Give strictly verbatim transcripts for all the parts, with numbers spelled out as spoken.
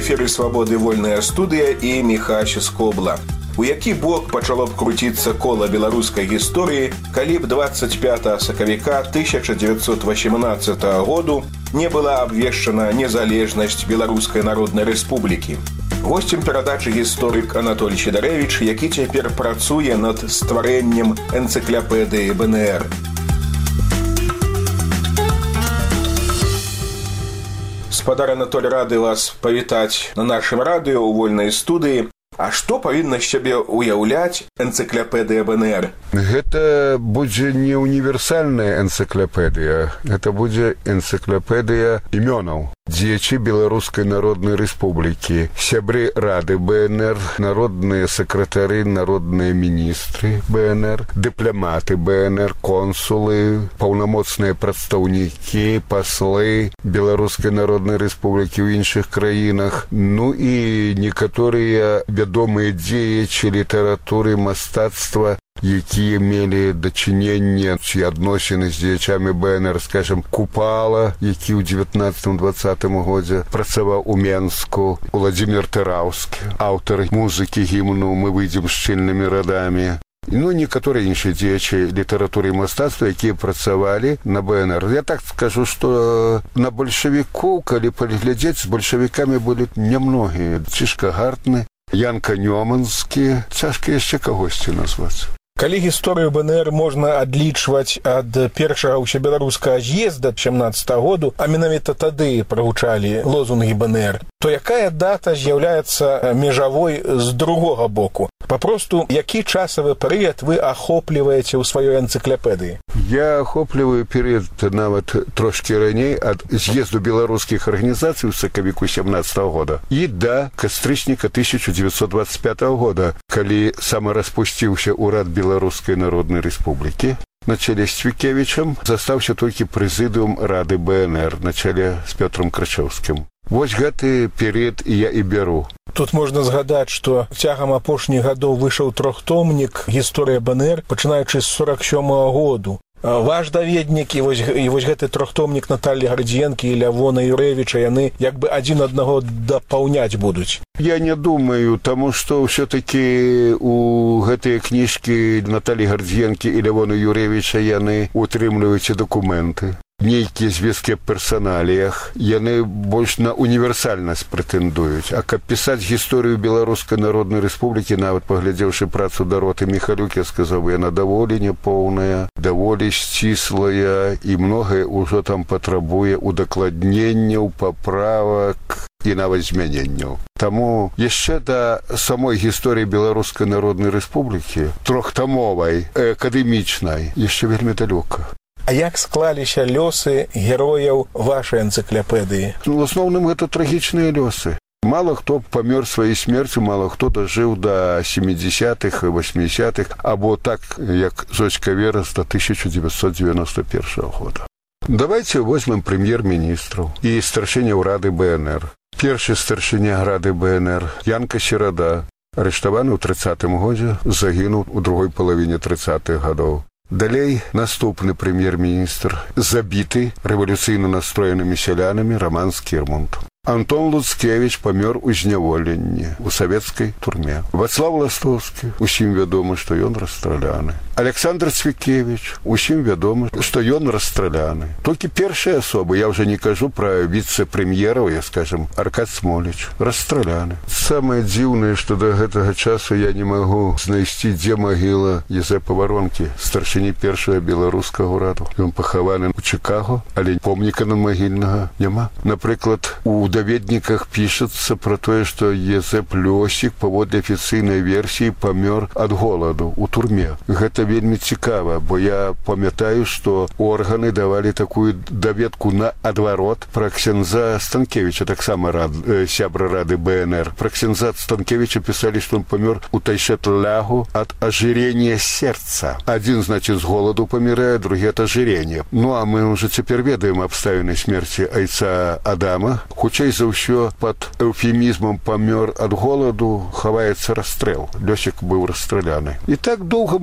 эфіры «Свабоды вольная студыя» і Міхась Скобла. У які бок пачало б круціцца кола беларускай гісторыі, калі б дваццаць пятага сакавіка тысяча дзевяцьсот васемнаццатага году не была абвешчана незалежнасць Беларускай Народнай Рэспублікі. Госцем перадачы гісторык Анатолій Сідарэвіч, які цяпер працуе над стварэннем энцыклапедыі БНР. Спадар Анатолій, рады вас павітаць на нашым радыё ў вольнай студыі. А што павінна з сябе ўяўляць энцыклапедыя БНР? Гэта будзе не універсальная энцыклапедыя, гэта будзе энцыклапедыя імёнаў. Дзеячы Беларускай Народнай Рэспублікі, сябры рады БНР, народныя сакратары, народныя міністры БНР, дыпламаты БНР, консулы, паўнамоцныя прадстаўнікі, паслы Беларускай Народнай Рэспублікі ў іншых краінах, ну і некаторыя вядомыя дзеячы літаратуры, мастацтва, якія мелі дачыненне ці адносіны з дзеячамі БНР, скажем, Купала, які ў дзевятнаццатым дваццатым годзе працаваў у Менску, Уладзімір Тыраўскі, аўтар музыкі гімну «Мы выйдзем шчыльнымі радамі». Ну, некаторыя іншыя дзеячы літаратуры і мастацтва, якія працавалі на БНР. Я так скажу, што на бальшавікоў, калі паглядзець, з бальшавікамі былі нямногія. Цішка Гартны, Янка Нёманскі, цяжка яшчэ кагосьці назваць. Калі гісторыю БНР можна адлічваць ад першага ўсебеларускага з'езда сямнаццатага году, а менавіта тады прагучалі лозунгі БНР, то якая дата з'яўляецца межавой з другога боку? Папросту, які часавы перыяд вы ахопліваеце ў сваёй энцыклапедыі? Я ахопліваю перыяд нават трошкі раней ад з'езду беларускіх арганізацый у сакавіку сямнаццатага года і да кастрычніка тысяча дзевяцьсот дваццаць пятага года, калі самараспусціўся ўрад Беларускай Народнай Рэспублікі на чале з Цвікевічам, застаўся толькі прэзідыум рады БНР на чале з Пётрам Крачоўскім. Вось гэты перыяд я і бяру. Тут можна згадаць, што цягам апошніх гадоў выйшаў трохтомнік «Гісторыя БНР», пачынаючы з сорак сёмага году. Ваш даведнік і вось, і вось гэты трохтомнік Наталі Гардзенкі і Лявона Юрэвіча, яны як бы адзін аднаго дапаўняць будуць. Я не думаю, таму што ўсё-такі у гэтыя кніжкі Наталі Гардзенкі і Лявона Юрэвіча яны утрымліваюць дакументы. Нейкія звесткі аб персаналіях, яны больш на універсальнасць прэтэндуюць. А каб пісаць гісторыю Беларускай Народнай Рэспублікі, нават паглядзеўшы працу Дароты Міхалюк, я сказаў, яна даволі няпоўная, даволі сціслая, і многае ўжо там патрабуе удакладненняў, паправак і нават змяненняў. Таму яшчэ да самой гісторыі Беларускай Народнай Рэспублікі, трохтамовай, акадэмічнай, яшчэ вельмі далёка. А як склаліся лёсы герояў вашай энцыклапедыі? Ну, в асноўным, гэта трагічныя лёсы. Мала хто памёр сваёй смерцю, мала хто дажыў да сямідзясятых, васьмідзясятых, або так, як Зоська Верас, да тысяча дзевяцьсот дзевяноста першага года. Давайце возьмем прэм'ер-міністраў і старшыняў рады БНР. Першы старшыня рады БНР Янка Серада, арыштаваны ў трыццатым годзе, загінуў у другой палавіне трыццатых гадоў. Далей наступны прэм'ер-міністр, забіты рэвалюцыйна настроенымі сялянамі Раман Скірмонт. Антон Луцкевіч памёр у зняволенні ў савецкай турме. Вацлаў Ластоўскі, усім вядома, што ён расстраляны. Александр Цвікевіч, усім вядома, што ён расстраляны. Толькі першыя асобы, я ўжо не кажу пра віцэ-прэм'ераў, я скажем, Аркад Смоліч, расстраляны. Самае дзіўнае, што да гэтага часу я не магу знайсці, дзе магіла Езэпа Варонкі, старшыні першага беларускага ўраду. Ён пахаваны ў Чыкаго, але помніка на магільнага няма. Напрыклад, у даведніках пішацца пра тое, што Езэп Лёсік, паводле афіцыйнай версіі, памёр ад голаду ў турме. Гэта вельмі цікава, бо я памятаю, што органы давалі такую даведку на адварот пра ксяндза Станкевіча, таксама рад, э, сябра рады БНР. Пра ксяндза Станкевіча пісалі, што он памёр у Тайшет-лягу ад ажырення сердца. Адзін, значит, з голаду памірае, другі ад ажырення. Ну, а мы ўжо цяпер ведаем абставіны смерці айца Адама. Хутчэй за ўсё, пад эўфемізмам памёр ад голаду хаваецца расстрэл. Лёсік быў расстраляны. І так доўга можна пералічваць.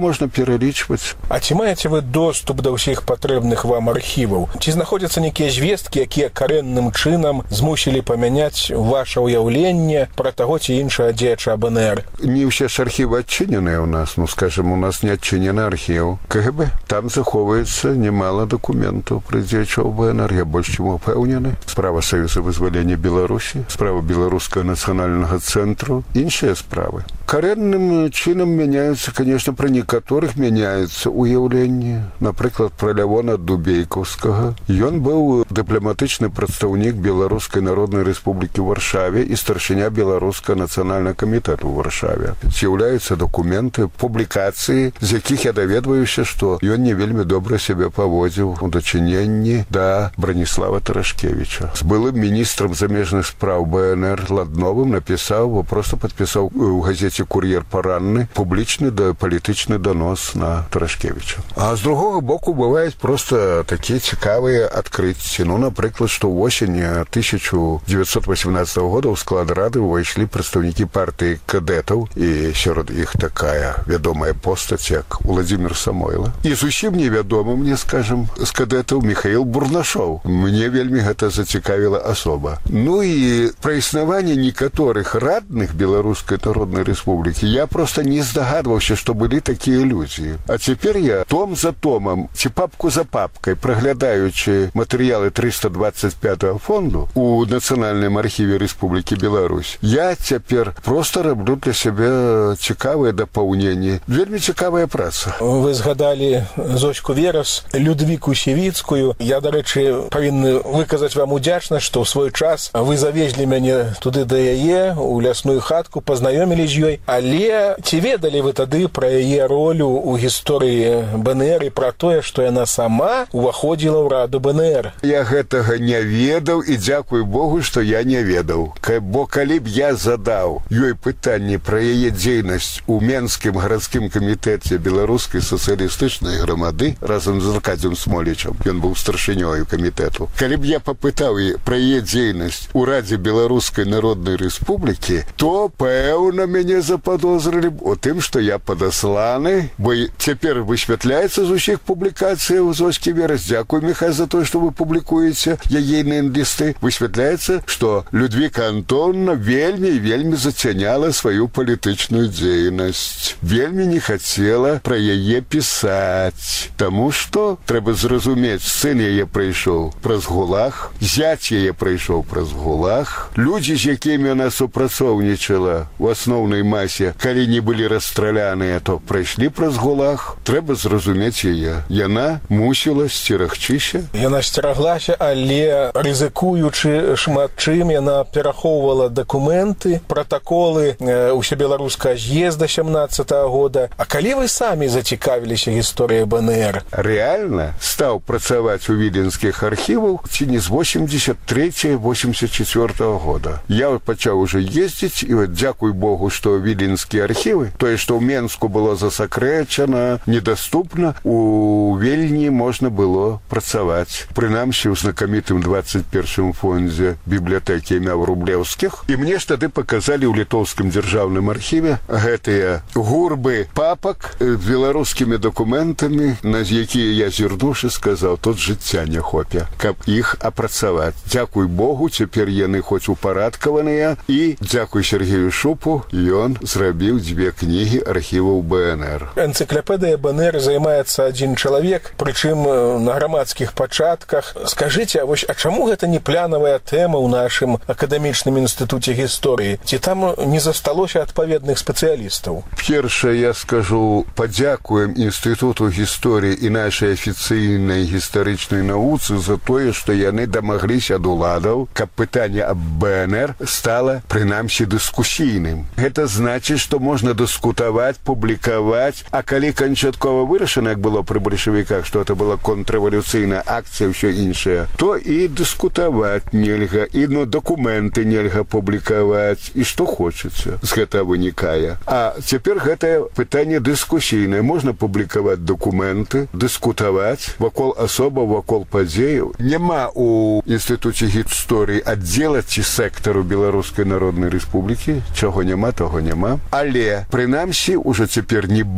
пералічваць. А ці маеце вы доступ да ўсіх патрэбных вам архіваў? Ці знаходзяцца нейкія звесткі, якія карэнным чынам змусілі памяняць ваша ўяўленне пра таго ці іншага дзеяча бэ эн ер? Не ўсе ж архівы адчыненыя ў нас, ну, скажем, у нас не адчынены архіў ка гэ бэ. Там захоўваецца немало дакументаў пра дзеячоў бэ эн ер, я больш чым упэўнены. Справа Саюза вызвалення Беларусі, справа Беларускага нацыянальнага цэнтру, іншыя справы. Карэнным чынам мяняюцца, конечно, пра некаторых мяняецца ўяўленне. Напрыклад, пра Лявона Дубейкаўскага. Ён быў дыпламатычны прадстаўнік Беларускай народнай рэспублікі ў Варшаве і старшыня Беларускага нацыянальнага камітэту ў Варшаве. З'яўляюцца дакументы, публікацыі, з якіх я даведваюся, што ён не вельмі добра сябе паводзіў у дачыненні да Браніслава Тарашкевіча. З былым міністрам замежных спраў бэ эн ер Ладновым напісаў, проста падпісаў у газеце «Кур'ер паранны» публічны да палітычны данос на Тарашкевіча. А з другога боку бываюць проста такія цікавыя адкрыцці. Ну, напрыклад, што ўвосень тысяча дзевяцьсот васемнаццатага года ў склад рады ўвайшлі прадстаўнікі партыі кадэтаў, і сярод іх такая вядомая постаць, як Уладзімір Самойла. І зусім невядомы мне, скажем, з кадэтаў Міхаіл Бурнашоў. Мне вельмі гэта зацікавіла асоба. Ну і пра існаванне некаторых радных Беларускай народнай рэспублікі я просто не здагадваўся, што былі такія людзі. А цяпер я том за томам, ці папку за папкай, праглядаючы матэрыялы трыста дваццаць пятага фонду у Нацыянальным архіве Рэспублікі Беларусь, я цяпер просто раблю для сябе цікавыя дапаўненні. Вельмі цікавая праца. Вы згадалі Зоську Верас, Людвіку Сівіцкую. Я, дарэчы, павінны выказаць вам удзячнасць, што ў свой час вы завезлі мяне туды да яе, у лясную хатку, пазнаёмілі з ёй. Але ці ведалі вы тады пра яе ролю ў гісторыі бэ эн ер і пра тое, што яна сама уваходзіла ў раду бэ эн ер? Я гэтага не ведаў, і дзякуй Богу, што я не ведаў. Бо калі б я задаў ёй пытанне пра яе дзейнасць у Менскім гарадскім камітэце Беларускай сацыялістычнай грамады разам з Аркадзем Смолічам, ён быў старшынёю камітэту, калі б я папытаў пра яе дзейнасць у Радзе Беларускай народнай рэспублікі, то, пэўна, мяне заподозрили о тым, што я падасланы, бо цяпер высвятляецца з усіх публікацый у Зоські Верас. Дзякуй, Міхай, за то, што вы публікуеце яейныя лісты. Высвятляецца, што Людвіка Антонна вельмі і вельмі зацяняла сваю палітычную дзейнасць. Вельмі не хацела пра яе пісаць. Таму што, трэба зразумець, сын яе прайшоў праз гулаг, зяць яе прайшоў праз гулаг, людзі, з якімі яна супрацоўнічала у асноўнай масе, калі не былі расстраляныя, то прайшлі праз гулаг. Трэба зразумець яе. Яна мусіла сцерагчыся. Яна сцераглася, але рызыкуючы шмат чым, яна перахоўвала дакументы, пратаколы ўсебеларускага з'езда сямнаццатага года. А калі вы самі зацікавіліся гісторыяй бэ эн ер? Рэальна стаў працаваць у віленскіх архівах ці не з восемьдесят третьего — восемьдесят четвёртого года. Я пачаў уже ездзіць, і вот дзякуй Богу, што віленскія архівы, тое, што ў Менску было засакрэчана, недаступна, у Вільні можна было працаваць. Прынамсі, у знакамітым двадцать першым фондзе бібліятэкі імя Врублеўскіх. І мне ж тады паказалі ў літоўскім дзяржаўным архіве гэтыя гурбы папак з беларускімі дакументамі, на якія я зірнуўшы сказаў, тут жыцця не хопе, каб іх апрацаваць. Дзякуй Богу, цяпер яны хоць упарадкаваныя, і дзякуй Сергею Шупу, ён зрабіў дзве кнігі архіваў бэ эн ер. Энцыклапедыя бэ эн ер займаецца адзін чалавек, прычым на грамадскіх пачатках. Скажыце, а вось, а чаму гэта не планавая тэма ў нашым акадэмічным інстытуце гісторыі? Ці там не засталося адпаведных спецыялістаў? Першае, я скажу, падзякуем інстытуту гісторыі і нашай афіцыйнай гістарычнай навуцы за тое, што яны дамагліся ад уладаў, каб пытанне аб бэ эн ер стала, прынамсі, дыскусійным. Гэта значыць, што можна дыскутаваць, публікаваць, а калі канчаткова вырашана, як было пры бальшавіках, што гэта была контррэвалюцыйная акцыя, ўсё іншае, то і дыскутаваць нельга, і ну, дакументы нельга публікаваць, і што хочацца з гэтага вынікае. А цяпер гэтае пытанне дыскусійнае. Можна публікаваць дакументы, дыскутаваць вакол асоба, вакол падзеяў. Няма у інстытуце гісторыі аддзела ці сектару Беларускай народнай рэспублікі, чаго няма, таго няма. Але, прынамсі, ужо цяпер не бэсце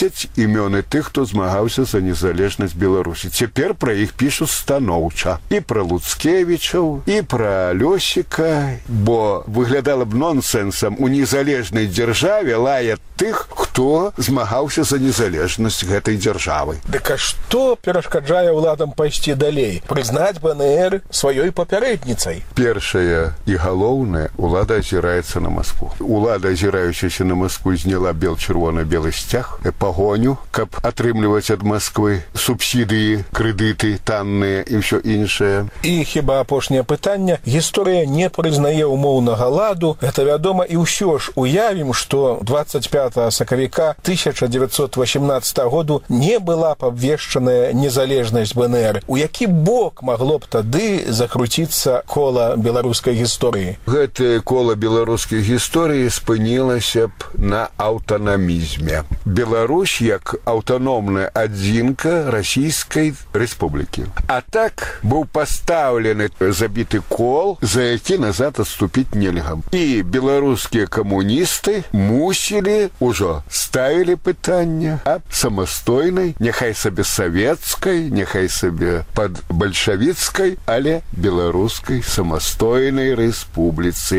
вылецяць імёны тых, хто змагаўся за незалежнасць Беларусі. Цяпер пра іх пішуць станоўча. І пра Луцкевічаў, і пра Лёсіка, бо выглядала б нонсенсам у незалежнай дзяржаве лаяць тых, хто змагаўся за незалежнасць гэтай дзяржавы. Дык а што перашкаджае ўладам пайсці далей? Прызнаць БНР сваёй папярэдніцай? Першае і галоўнае, улада азіраецца на Маскву. Улада, азіраючыся на Маскву, зняла бел-чырвона-белы сцяг, пагоню, каб атрымліваць ад Масквы субсідыі, крэдыты танныя і ўсё іншае. І хіба апошняе пытанне, гісторыя не прызнае умоўнага ладу. Гэта вядома, і ўсё ж уявім, што двадцать пятого сакавіка тысяча девятьсот восемнадцатого году не была б абвешчаная незалежнасць БНР. У які бок магло б тады закруціцца кола беларускай гісторыі? Гэтае кола беларускай гісторыі спынілася б на аўтанамізме. Беларусь як аўтаномная адзінка расійскай рэспублікі. А так быў пастаўлены забіты кол, за які назад адступіць нельга. І беларускія камуністы мусілі, ужо ставілі пытанне аб самастойнай, няхай сабе савецкай, няхай сабе пад бальшавіцкай, але беларускай самастойнай рэспубліцы,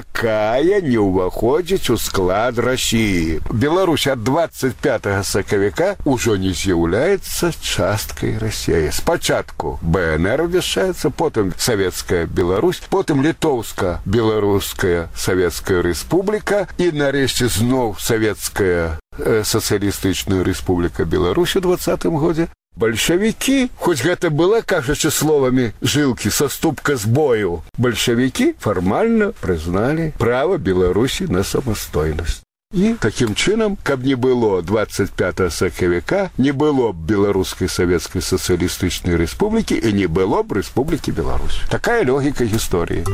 якая не ўваходзіць у склад Расіі. Беларусь ад двадцать пятого сакавіка ўжо не з'яўляецца часткай Расіі. Спачатку БНР абвяшчаецца, потым Савецкая Беларусь, потым Літоўска-Беларуская Савецкая Рэспубліка і нарэшце зноў Савецкая э, Сацыялістычная Рэспубліка Беларусь у двадцатым годзе. Бальшавікі, хоць гэта была, кажучы словамі жылкі, саступка з бою, бальшавікі фармальна прызналі права Беларусі на самастойнасць. І такім чынам, каб не было двадцать пятого сакавіка, не было б Беларускай Савецкай Сацыялістычнай Рэспублікі і не было б Рэспублікі Беларусь. Такая логіка гісторыі.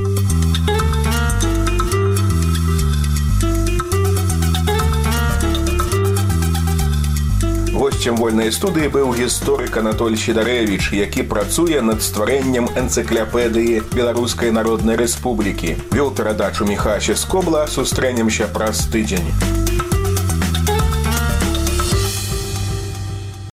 Госцем вольнай студыі быў гісторык Анатоль Сідарэвіч, які працуе над стварэннем энцыклапедыі Беларускай Народнай Рэспублікі. Вёў перадачу Міхася Скобла, сустрэнемся праз тыдзень.